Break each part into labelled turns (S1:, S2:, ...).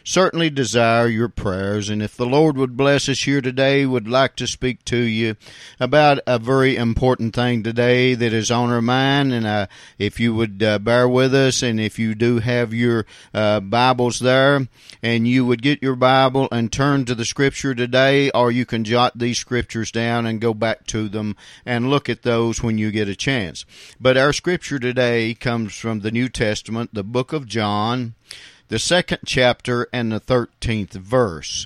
S1: certainly desire your prayers. And if the Lord would bless us here today, would like to speak to you about a very important thing today that is on our mind. And if you would bear with us, and if you do have your Bibles there, and you would get your Bible and turn to the Scripture today, or you can jot these Scriptures down and go back to them and look at those when you get a chance. But our Scripture today comes from the New Testament, the book of John, the 2nd chapter and the 13th verse.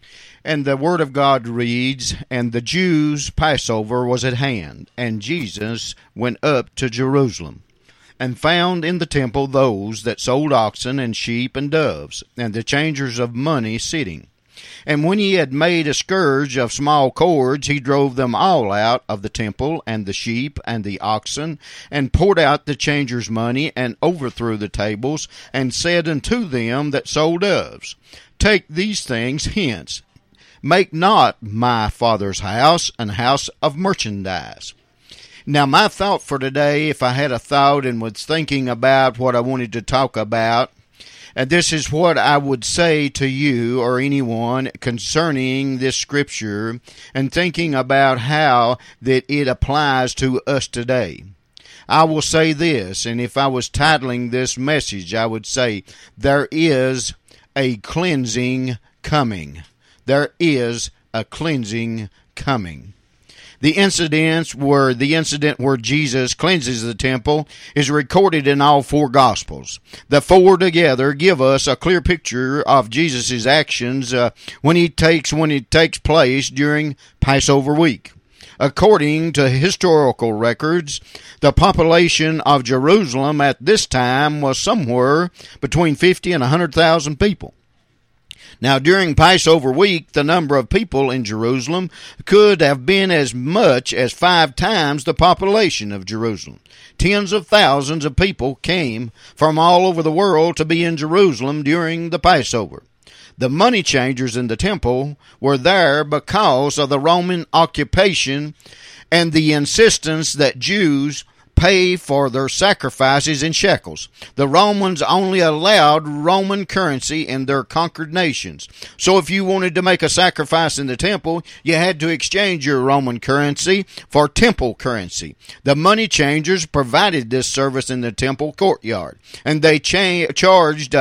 S1: And the Word of God reads, "And the Jews' Passover was at hand, and Jesus went up to Jerusalem, and found in the temple those that sold oxen and sheep and doves, and the changers of money sitting. And when he had made a scourge of small cords, he drove them all out of the temple, and the sheep and the oxen, and poured out the changers' money, and overthrew the tables, and said unto them that sold doves, Take these things hence. Make not my Father's house an house of merchandise." Now, my thought for today, if I had a thought and was thinking about what I wanted to talk about, and this is what I would say to you or anyone concerning this Scripture, and thinking about how that it applies to us today. I will say this, and if I was titling this message, I would say, there is a cleansing coming. There is a cleansing coming. The incident where Jesus cleanses the temple is recorded in all four Gospels. The four together give us a clear picture of Jesus' actions when it takes place during Passover week. According to historical records, the population of Jerusalem at this time was somewhere between 50 and 100,000 people. Now, during Passover week, the number of people in Jerusalem could have been as much as 5 times the population of Jerusalem. Tens of thousands of people came from all over the world to be in Jerusalem during the Passover. The money changers in the temple were there because of the Roman occupation and the insistence that Jews pay for their sacrifices in shekels. The Romans only allowed Roman currency in their conquered nations. So if you wanted to make a sacrifice in the temple, you had to exchange your Roman currency for temple currency. The money changers provided this service in the temple courtyard, and they charged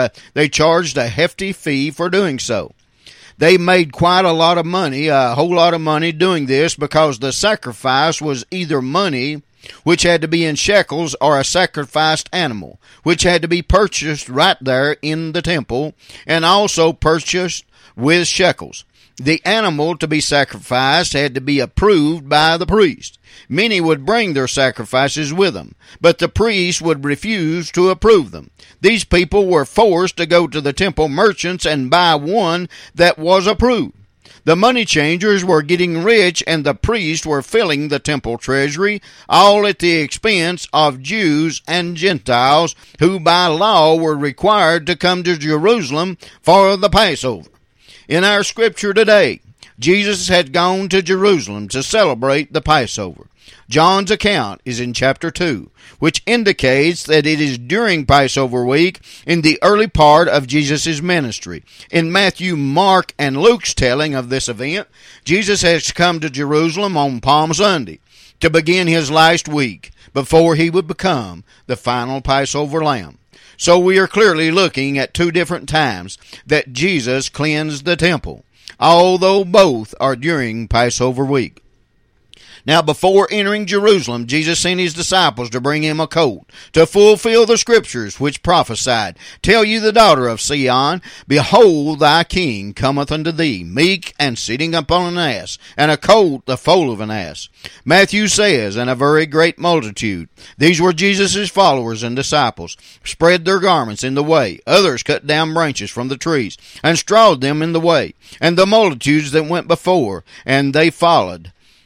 S1: a hefty fee for doing so. They made quite a lot of money, a whole lot of money doing this, because the sacrifice was either money, which had to be in shekels, or a sacrificed animal, which had to be purchased right there in the temple, and also purchased with shekels. The animal to be sacrificed had to be approved by the priest. Many would bring their sacrifices with them, but the priest would refuse to approve them. These people were forced to go to the temple merchants and buy one that was approved. The money changers were getting rich, and the priests were filling the temple treasury, all at the expense of Jews and Gentiles, who by law were required to come to Jerusalem for the Passover. In our Scripture today, Jesus had gone to Jerusalem to celebrate the Passover. John's account is in chapter 2, which indicates that it is during Passover week in the early part of Jesus' ministry. In Matthew, Mark, and Luke's telling of this event, Jesus has come to Jerusalem on Palm Sunday to begin his last week before he would become the final Passover lamb. So we are clearly looking at 2 different times that Jesus cleansed the temple, although both are during Passover week. Now, before entering Jerusalem, Jesus sent his disciples to bring him a colt, to fulfill the Scriptures which prophesied, "Tell you the daughter of Sion, behold, thy king cometh unto thee, meek and sitting upon an ass, and a colt the foal of an ass." Matthew says, "And a very great multitude," these were Jesus' followers and disciples, "spread their garments in the way. Others cut down branches from the trees, and strawed them in the way. And the multitudes that went before, and they followed,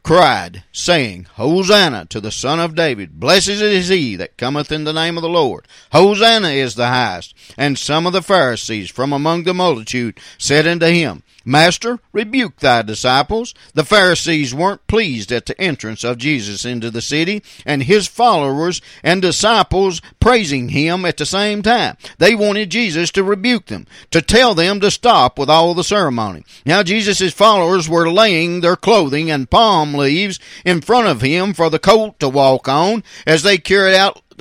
S1: cried, saying, Hosanna to the Son of David. Blessed is he that cometh in the name of the Lord. Hosanna is the highest. And some of the Pharisees from among the multitude said unto him, Master, rebuke thy disciples. The Pharisees weren't pleased at the entrance of Jesus into the city, and his followers and disciples praising him at the same time. They wanted Jesus to rebuke them, to tell them to stop with all the ceremony. Now Jesus' followers were laying their clothing and palm leaves in front of him for the colt to walk on as they carried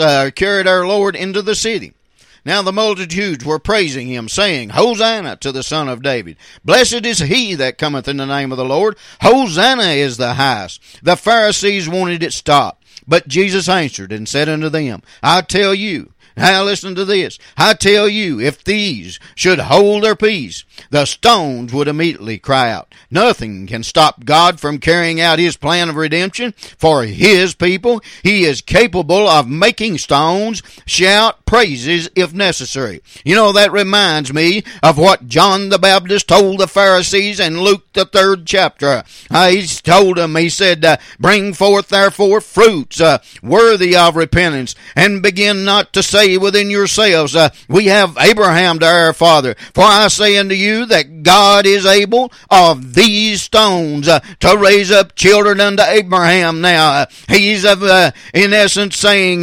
S1: our Lord into the city. Now the multitudes were praising him, saying, Hosanna to the Son of David. Blessed is he that cometh in the name of the Lord. Hosanna is the highest. The Pharisees wanted it stopped. But Jesus answered and said unto them, I tell you, now listen to this. I tell you, if these should hold their peace, the stones would immediately cry out. Nothing can stop God from carrying out his plan of redemption for his people. He is capable of making stones shout praises if necessary. You know, that reminds me of what John the Baptist told the Pharisees in Luke the 3rd chapter. He told them, he said, bring forth therefore fruits worthy of repentance, and begin not to say within yourselves, we have Abraham to our father. For I say unto you that God is able of these stones to raise up children unto Abraham. Now, he's in essence saying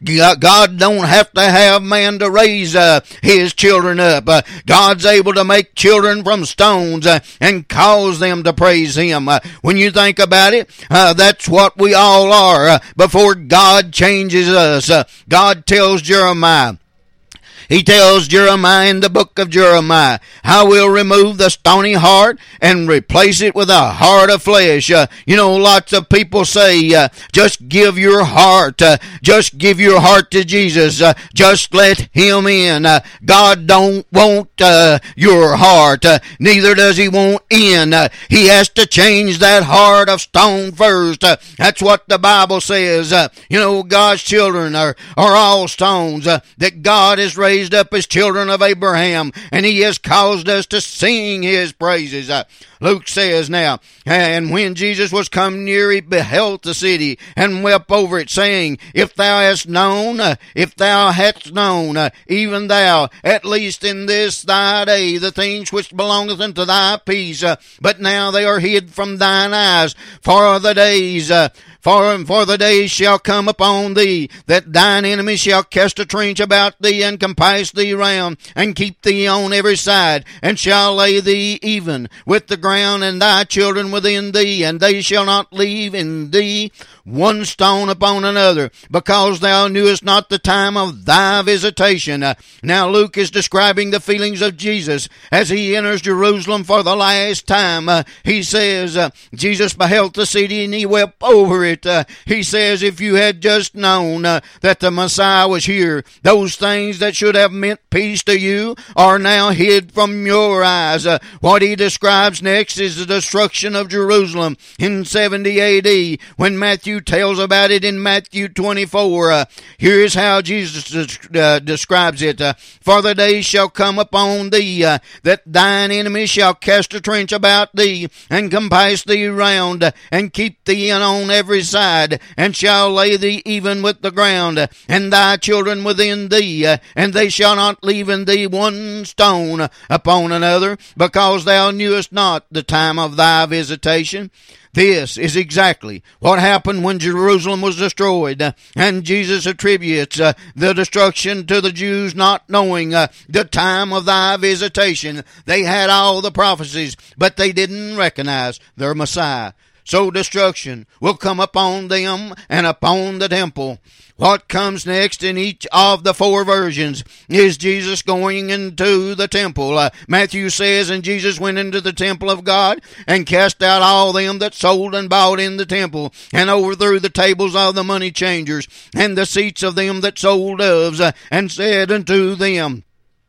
S1: God don't have to have man to raise his children up. God's able to make children from stones and cause them to praise him. When you think about it, that's what we all are before God changes us. God tells Jeremiah, he tells Jeremiah in the book of Jeremiah, I will remove the stony heart and replace it with a heart of flesh. You know, lots of people say, just give your heart. Just give your heart to Jesus. Just let him in. God don't want your heart. Neither does he want in. He has to change that heart of stone first. That's what the Bible says. You know, God's children are all stones that God has raised up as children of Abraham, and he has caused us to sing his praises. Luke says now, and when Jesus was come near, he beheld the city and wept over it, saying, if thou hadst known, even thou, at least in this thy day, the things which belongeth unto thy peace, but now they are hid from thine eyes, for the days shall come upon thee, that thine enemies shall cast a trench about thee, and compass thee round, and keep thee on every side, and shall lay thee even with the ground, and thy children within thee, and they shall not leave in thee one stone upon another, because thou knewest not the time of thy visitation. Now Luke is describing the feelings of Jesus as he enters Jerusalem for the last time. He says, Jesus beheld the city and he wept over it. He says, if you had just known that the Messiah was here, those things that should have meant peace to you are now hid from your eyes. What he describes next is the destruction of Jerusalem in 70 A.D. when Matthew tells about it in Matthew 24. Here's how Jesus describes it. For the days shall come upon thee, that thine enemies shall cast a trench about thee, and compass thee round, and keep thee in on every side, and shall lay thee even with the ground, and thy children within thee, and they shall not leave in thee one stone upon another, because thou knewest not the time of thy visitation. This is exactly what happened when Jerusalem was destroyed, and Jesus attributes the destruction to the Jews not knowing the time of thy visitation. They had all the prophecies, but they didn't recognize their Messiah. So destruction will come upon them and upon the temple. What comes next in each of the four versions is Jesus going into the temple. Matthew says, and Jesus went into the temple of God and cast out all them that sold and bought in the temple, and overthrew the tables of the money changers and the seats of them that sold doves, and said unto them,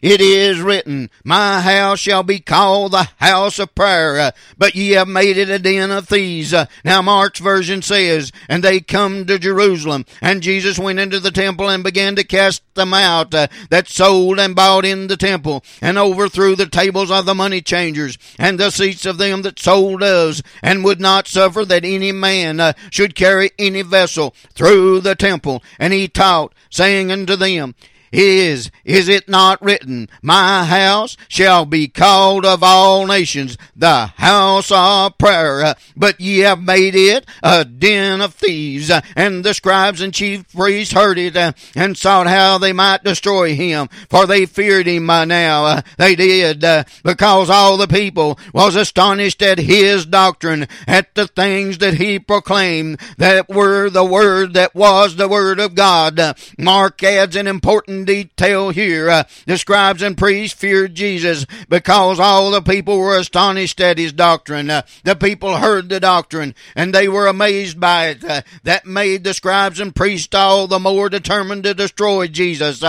S1: it is written, my house shall be called the house of prayer, but ye have made it a den of thieves. Now Mark's version says, and they come to Jerusalem, and Jesus went into the temple and began to cast them out that sold and bought in the temple, and overthrew the tables of the money changers, and the seats of them that sold doves, and would not suffer that any man should carry any vessel through the temple. And he taught, saying unto them, is it not written, my house shall be called of all nations the house of prayer, but ye have made it a den of thieves. And the scribes and chief priests heard it, and sought how they might destroy him, for they feared him now. They did, because all the people was astonished at his doctrine, at the things that he proclaimed, that were the word that was the word of God. Mark adds an important detail here. The scribes and priests feared Jesus because all the people were astonished at his doctrine. The people heard the doctrine and they were amazed by it. That made the scribes and priests all the more determined to destroy Jesus.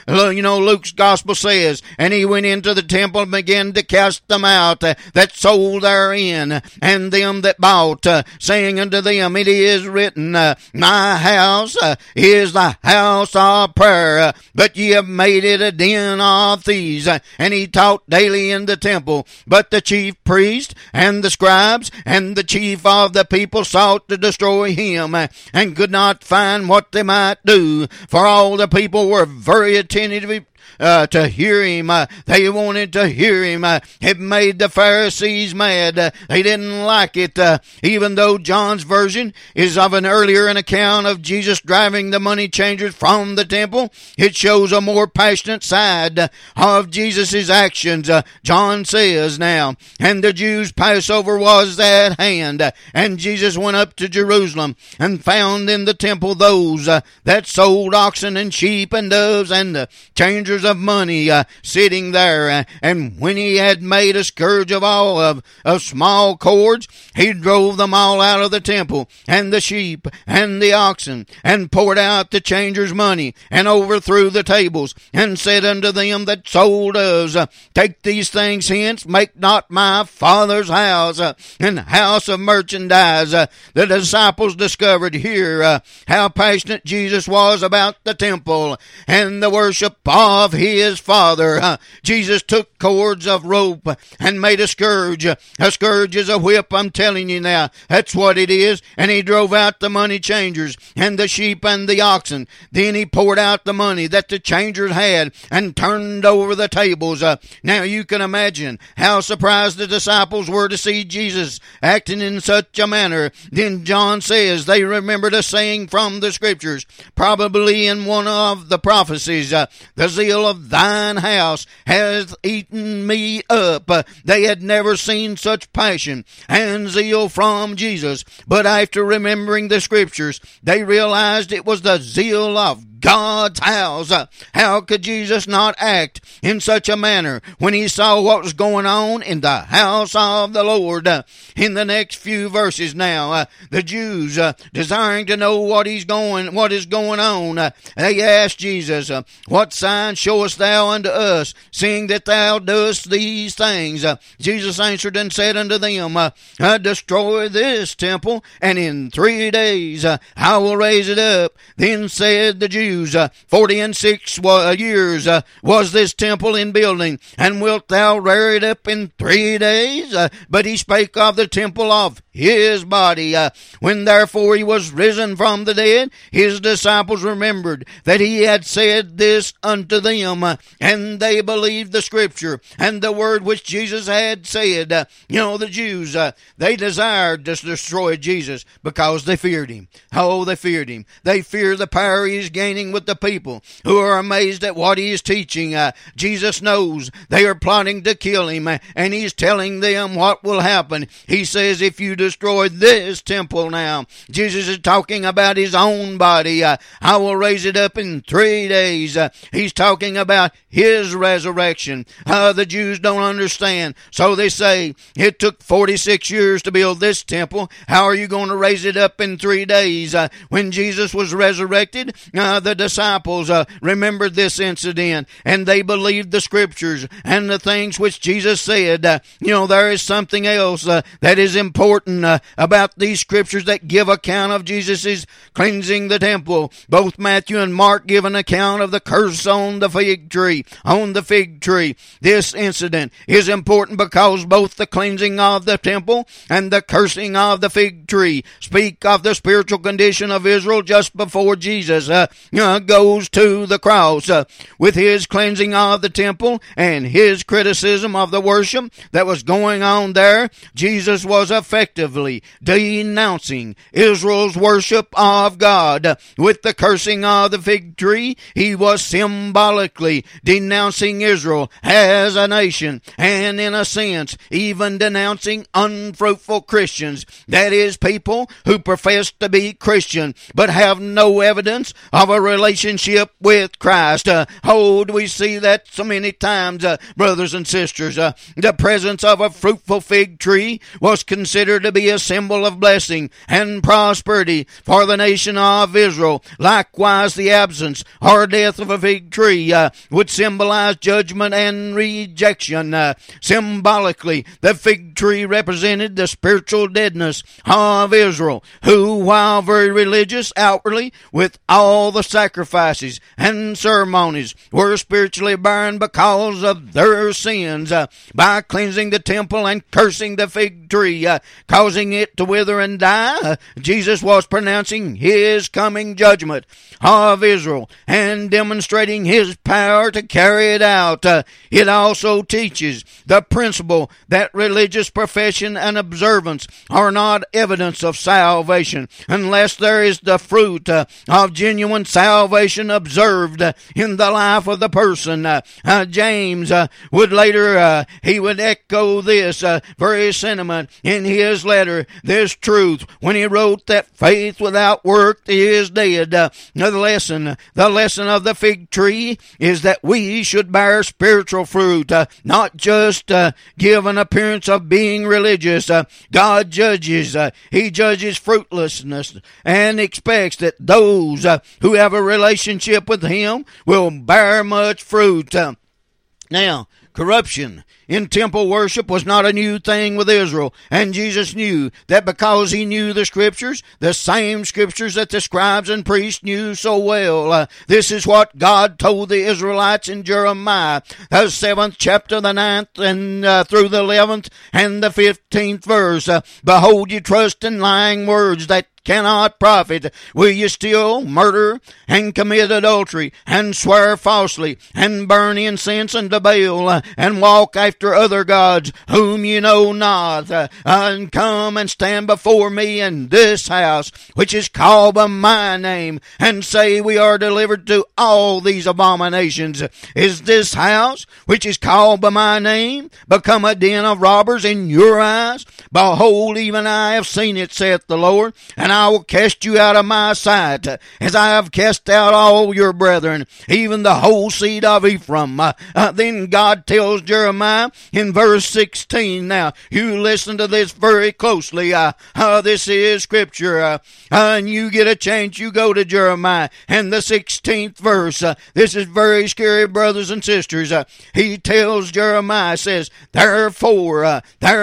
S1: Luke's gospel says, and he went into the temple and began to cast them out that sold therein, and them that bought, saying unto them, it is written, my house is the house of prayer, but ye have made it a den of thieves. And he taught daily in the temple. But the chief priest and the scribes and the chief of the people sought to destroy him, and could not find what they might do, for all the people were very attentive to hear him. They wanted to hear him. It made the Pharisees mad. They didn't like it. Even though John's version is of an earlier account of Jesus driving the money changers from the temple, it shows a more passionate side of Jesus' actions. John says now, and the Jews' Passover was at hand, and Jesus went up to Jerusalem, and found in the temple those that sold oxen and sheep and doves, and the changers of money sitting there. And when he had made a scourge of all of small cords, he drove them all out of the temple, and the sheep and the oxen, and poured out the changers' money, and overthrew the tables, and said unto them that sold doves, take these things hence, make not my Father's house an house of merchandise. The disciples discovered here how passionate Jesus was about the temple and the worship of his Father. Jesus took cords of rope and made a scourge. A scourge is a whip, I'm telling you now. That's what it is. And he drove out the money changers and the sheep and the oxen. Then he poured out the money that the changers had and turned over the tables. Now you can imagine how surprised the disciples were to see Jesus acting in such a manner. Then John says they remembered a saying from the scriptures, probably in one of the prophecies, the zeal of thine house has eaten me up. They had never seen such passion and zeal from Jesus, but after remembering the scriptures, they realized it was the zeal of God's house. How could Jesus not act in such a manner when he saw what was going on in the house of the Lord? In the next few verses now, the Jews, desiring to know what is going on, they asked Jesus, what sign showest thou unto us, seeing that thou doest these things? Jesus answered and said unto them, destroy this temple, and in 3 days I will raise it up. Then said the Jews, 46 years was this temple in building, and wilt thou rear it up in 3 days? But he spake of the temple of his body. When therefore he was risen from the dead, his disciples remembered that he had said this unto them, and they believed the scripture and the word which Jesus had said. The Jews, they desired to destroy Jesus because they feared him. Oh, they feared him. They fear the power he is gaining with the people who are amazed at what he is teaching. Jesus knows they are plotting to kill him, and he's telling them what will happen. He says, if you destroy this temple now, Jesus is talking about his own body. I will raise it up in 3 days. He's talking about his resurrection. The Jews don't understand, so they say, it took 46 years to build this temple. How are you going to raise it up in 3 days? When Jesus was resurrected, the the disciples remembered this incident, and they believed the scriptures and the things which Jesus said. There is something else that is important about these scriptures that give account of Jesus' cleansing the temple. Both Matthew and Mark give an account of the curse on the fig tree. This incident is important because both the cleansing of the temple and the cursing of the fig tree speak of the spiritual condition of Israel just before Jesus goes to the cross. With his cleansing of the temple and his criticism of the worship that was going on there, Jesus was effectively denouncing Israel's worship of God. With the cursing of the fig tree, he was symbolically denouncing Israel as a nation, and in a sense, even denouncing unfruitful Christians. That is, people who profess to be Christian but have no evidence of a relationship with Christ. Do we see that so many times, brothers and sisters? The presence of a fruitful fig tree was considered to be a symbol of blessing and prosperity for the nation of Israel. Likewise, the absence or death of a fig tree would symbolize judgment and rejection. Symbolically, the fig tree represented the spiritual deadness of Israel, who, while very religious outwardly with all the sacrifices and ceremonies, were spiritually barren because of their sins. By cleansing the temple and cursing the fig tree, causing it to wither and die, Jesus was pronouncing his coming judgment of Israel and demonstrating his power to carry it out. It also teaches the principle that religious profession and observance are not evidence of salvation unless there is the fruit of genuine salvation observed in the life of the person. James would later, he would echo this very sentiment in his letter, this truth, when he wrote that faith without work is dead. The lesson of the fig tree is that we should bear spiritual fruit, not just give an appearance of being religious. God judges. He judges fruitlessness and expects that those who have a relationship with him will bear much fruit. Now, corruption in temple worship was not a new thing with Israel, and Jesus knew that because he knew the scriptures, the same scriptures that the scribes and priests knew so well. This is what God told the Israelites in Jeremiah, the 7th chapter, the 9th and through the 11th and the 15th verse. Behold, you trust in lying words that cannot profit. Will you steal, murder, and commit adultery, and swear falsely, and burn incense unto Baal, and walk after other gods whom you know not, and come and stand before me in this house, which is called by my name, and say, we are delivered to all these abominations? Is this house, which is called by my name, become a den of robbers in your eyes? Behold, even I have seen it, saith the Lord, and I will cast you out of my sight, as I have cast out all your brethren, even the whole seed of Ephraim. Then God tells Jeremiah in verse 16, now you listen to this very closely. This is scripture, and you get a chance, you go to Jeremiah and the 16th verse. This is very scary, brothers and sisters. He tells Jeremiah, says, Therefore,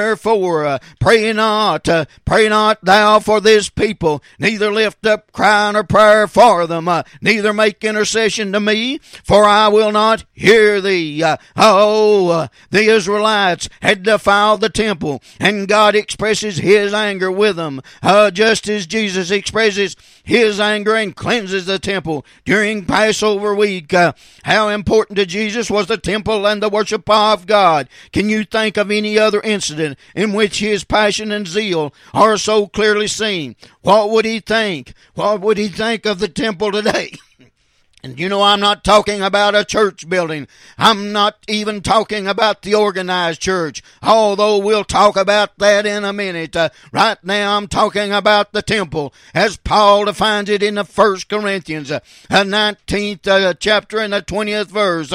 S1: pray not thou for this people, neither lift up cry nor prayer for them, neither make intercession to me, for I will not hear thee. The Israelites had defiled the temple, and God expresses his anger with them, just as Jesus expresses his anger and cleanses the temple during Passover week. How important to Jesus was the temple and the worship of God. Can you think of any other incident in which his passion and zeal are so clearly seen? What would he think? What would he think of the temple today? And I'm not talking about a church building. I'm not even talking about the organized church, although we'll talk about that in a minute. Right now I'm talking about the temple, as Paul defines it in the 1 Corinthians 19th chapter and the 20th verse.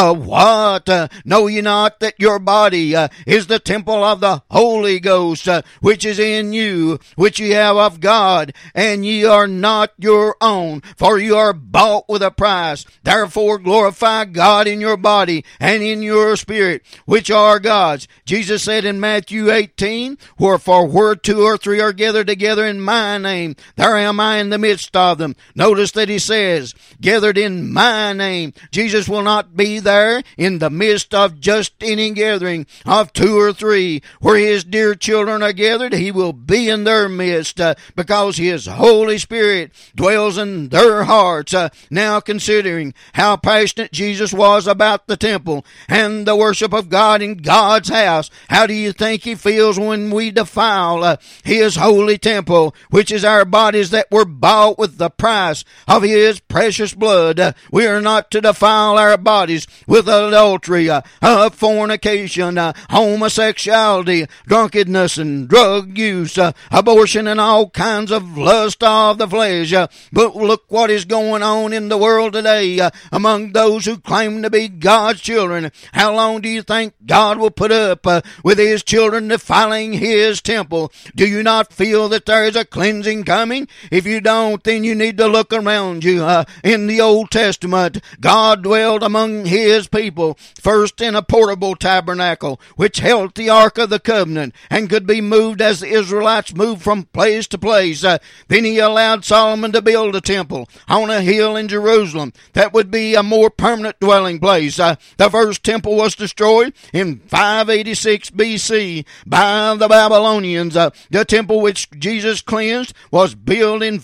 S1: Know ye not that your body is the temple of the Holy Ghost, which is in you, which ye have of God, and ye are not your own, for you are bought with a the price. Therefore glorify God in your body and in your spirit, which are God's. Jesus said in Matthew 18, wherefore where two or three are gathered together in my name, there am I in the midst of them. Notice that he says, gathered in my name. Jesus will not be there in the midst of just any gathering of two or three. Where his dear children are gathered, he will be in their midst because his Holy Spirit dwells in their hearts. Now considering how passionate Jesus was about the temple and the worship of God in God's house, how do you think he feels when we defile his holy temple, which is our bodies that were bought with the price of his precious blood? We are not to defile our bodies with adultery, fornication, homosexuality, drunkenness, and drug use, abortion, and all kinds of lust of the flesh. But look what is going on in the world today among those who claim to be God's children. How long do you think God will put up with his children defiling his temple? Do you not feel that there is a cleansing coming? If you don't, then you need to look around you. In the Old Testament, God dwelled among his people, first in a portable tabernacle, which held the Ark of the Covenant and could be moved as the Israelites moved from place to place. Then he allowed Solomon to build a temple on a hill in Jerusalem that would be a more permanent dwelling place. The first temple was destroyed in 586 BC by the Babylonians. The temple which Jesus cleansed was built in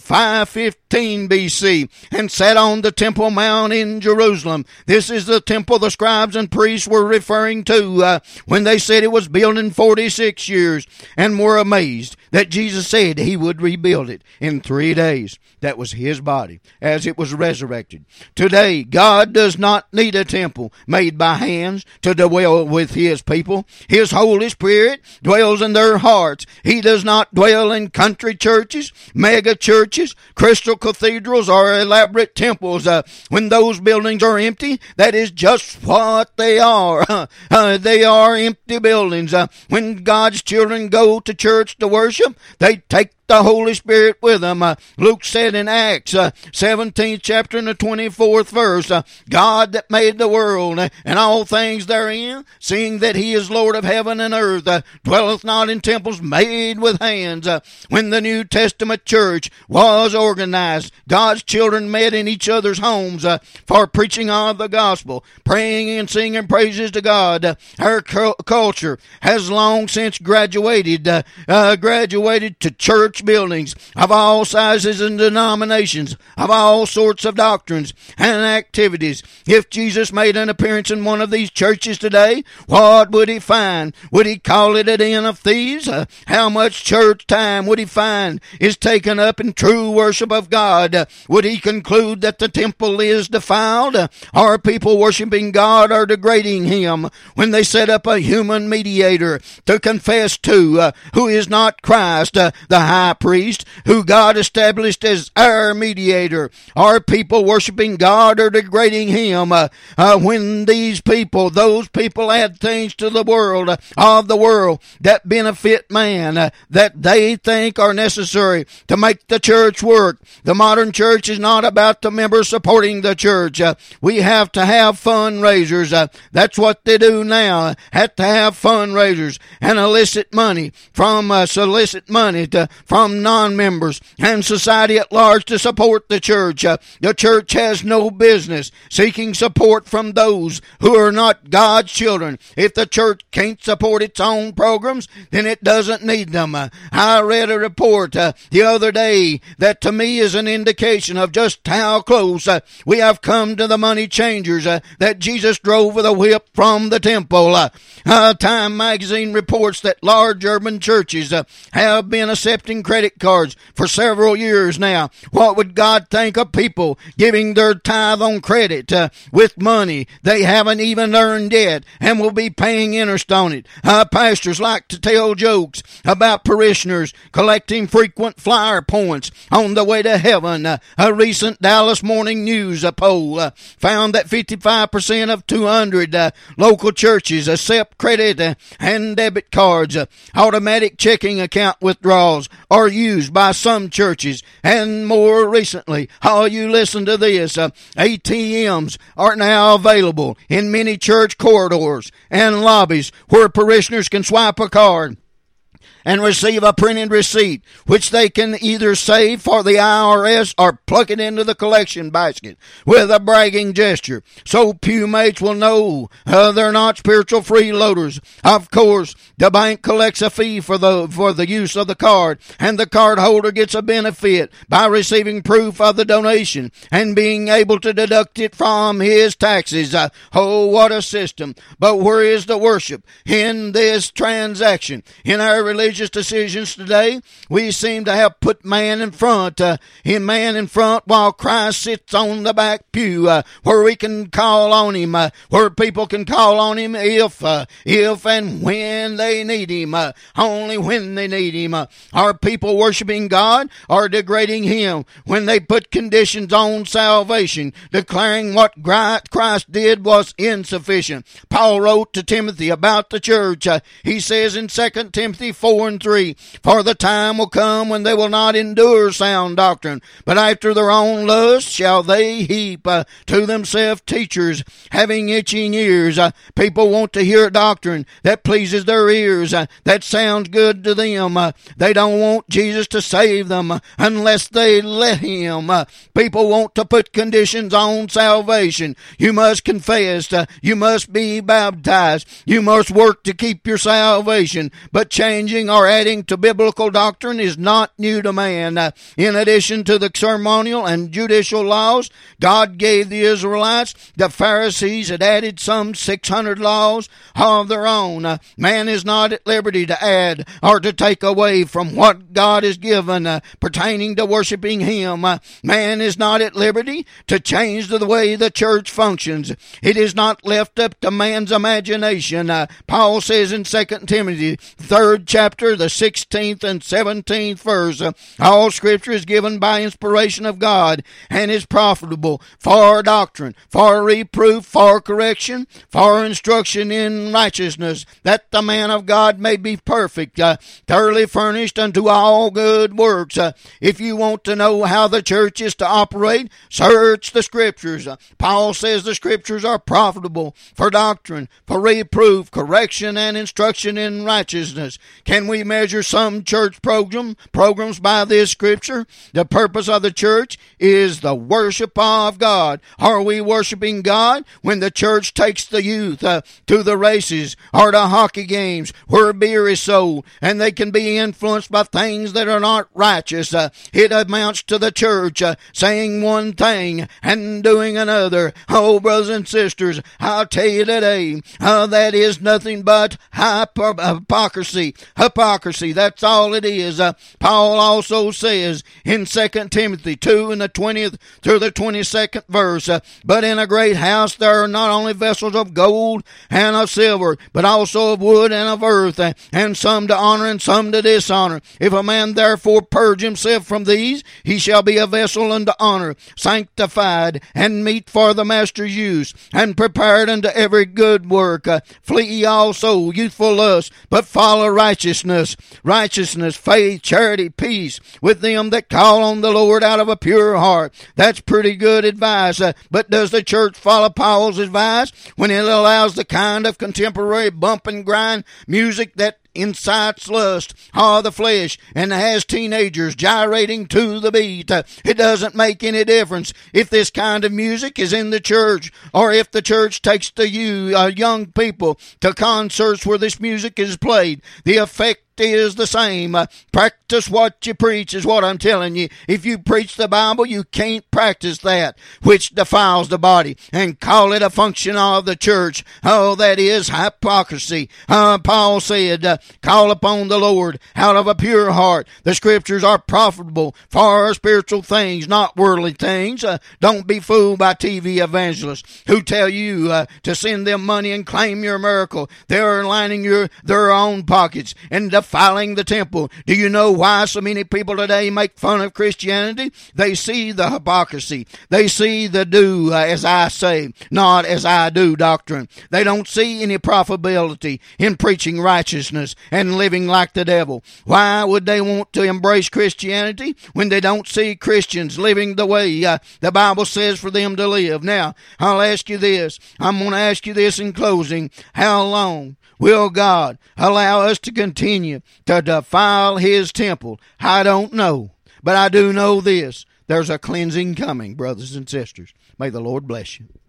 S1: 515 BC and sat on the Temple Mount in Jerusalem. This is the temple the scribes and priests were referring to when they said it was built in 46 years and were amazed that Jesus said he would rebuild it in 3 days. That was his body as it was resurrected. Today, God does not need a temple made by hands to dwell with his people. His Holy Spirit dwells in their hearts. He does not dwell in country churches, mega churches, crystal cathedrals, or elaborate temples. When those buildings are empty, that is just what they are. They are empty buildings. When God's children go to church to worship, they take the Holy Spirit with them. Luke said in Acts 17th chapter and the 24th verse, God that made the world and all things therein, seeing that he is Lord of heaven and earth, dwelleth not in temples made with hands. When the New Testament church was organized, God's children met in each other's homes for preaching of the gospel, praying and singing praises to God. Our culture has long since graduated to church buildings of all sizes and denominations, of all sorts of doctrines and activities. If Jesus made an appearance in one of these churches today, what would he find? Would he call it a den of thieves? How much church time would he find is taken up in true worship of God? Would he conclude that the temple is defiled? Are people worshiping God or degrading him when they set up a human mediator to confess to, who is not Christ, the high priest, who God established as our mediator? Are people worshiping God or degrading him? When those people add things to the world of the world that benefit man, that they think are necessary to make the church work. The modern church is not about the members supporting the church. We have to have fundraisers. That's what they do now. Have to have fundraisers and solicit money from non-members and society at large to support the church. The church has no business seeking support from those who are not God's children. If the church can't support its own programs, then it doesn't need them. I read a report the other day that to me is an indication of just how close we have come to the money changers that Jesus drove with a whip from the temple. Time magazine reports that large urban churches have been accepting credit cards for several years now. What would God think of people giving their tithe on credit with money they haven't even earned yet and will be paying interest on it? Pastors like to tell jokes about parishioners collecting frequent flyer points on the way to heaven. A recent Dallas Morning News poll found that 55% of 200 local churches accept credit and debit cards, automatic checking account withdrawals, are used by some churches. And more recently, you listen to this, ATMs are now available in many church corridors and lobbies where parishioners can swipe a card and receive a printed receipt, which they can either save for the IRS or plug it into the collection basket with a bragging gesture, so pewmates will know they're not spiritual freeloaders. Of course, the bank collects a fee for the use of the card, and the card holder gets a benefit by receiving proof of the donation and being able to deduct it from his taxes. Oh, what a system! But where is the worship in this transaction? In our religious decisions today, we seem to have put man in front, while Christ sits on the back pew, where we can call on him, where people can call on him if and when they need him, only when they need him. Are people worshiping God or degrading him when they put conditions on salvation, declaring what Christ did was insufficient? Paul wrote to Timothy about the church. He says in 2 Timothy 4:3, for the time will come when they will not endure sound doctrine, but after their own lust shall they heap to themselves teachers having itching ears. People want to hear doctrine that pleases their ears, that sounds good to them. They don't want Jesus to save them unless they let him. People want to put conditions on salvation. You must confess, you must be baptized, you must work to keep your salvation, but changing or adding to biblical doctrine is not new to man. In addition to the ceremonial and judicial laws God gave the Israelites, the Pharisees had added some 600 laws of their own. Man is not at liberty to add or to take away from what God has given pertaining to worshiping him. Man is not at liberty to change the way the church functions. It is not left up to man's imagination. Paul says in 2 Timothy 3rd chapter, the 16th and 17th verse, all scripture is given by inspiration of God and is profitable for doctrine, for reproof, for correction, for instruction in righteousness, that the man of God may be perfect, thoroughly furnished unto all good works. If you want to know how the church is to operate, search the scriptures. Paul says the scriptures are profitable for doctrine, for reproof, correction, and instruction in righteousness. Can we measure some church programs by this scripture? The purpose of the church is the worship of God. Are we worshiping God when the church takes the youth to the races or to hockey games where beer is sold and they can be influenced by things that are not righteous? It amounts to the church saying one thing and doing another. Oh, brothers and sisters, I'll tell you today, that is nothing but hypocrisy. That's all it is. Paul also says in 2 Timothy 2 and the 20th through the 22nd verse, but in a great house there are not only vessels of gold and of silver, but also of wood and of earth, and some to honor and some to dishonor. If a man therefore purge himself from these, he shall be a vessel unto honor, sanctified and meet for the master's use, and prepared unto every good work. Flee ye also youthful lust, but follow righteousness, faith, charity, peace with them that call on the Lord out of a pure heart. That's pretty good advice. But does the church follow Paul's advice when it allows the kind of contemporary bump and grind music that incites lust of the flesh and has teenagers gyrating to the beat? It doesn't make any difference if this kind of music is in the church or if the church takes the young people to concerts where this music is played. The effect is the same. Practice what you preach is what I'm telling you. If you preach the Bible, you can't practice that which defiles the body and call it a function of the church. Oh, that is hypocrisy. Paul said, call upon the Lord out of a pure heart. The scriptures are profitable for spiritual things, not worldly things. Don't be fooled by TV evangelists who tell you to send them money and claim your miracle. They're lining their own pockets and defiling the temple. Do you know why so many people today make fun of Christianity? They see the hypocrisy. They see the do as I say, not as I do doctrine. They don't see any profitability in preaching righteousness and living like the devil. Why would they want to embrace Christianity when they don't see Christians living the way the Bible says for them to live? Now, I'll ask you this. I'm going to ask you this in closing. How long will God allow us to continue to defile His temple? I don't know, but I do know this. There's a cleansing coming, brothers and sisters. May the Lord bless you.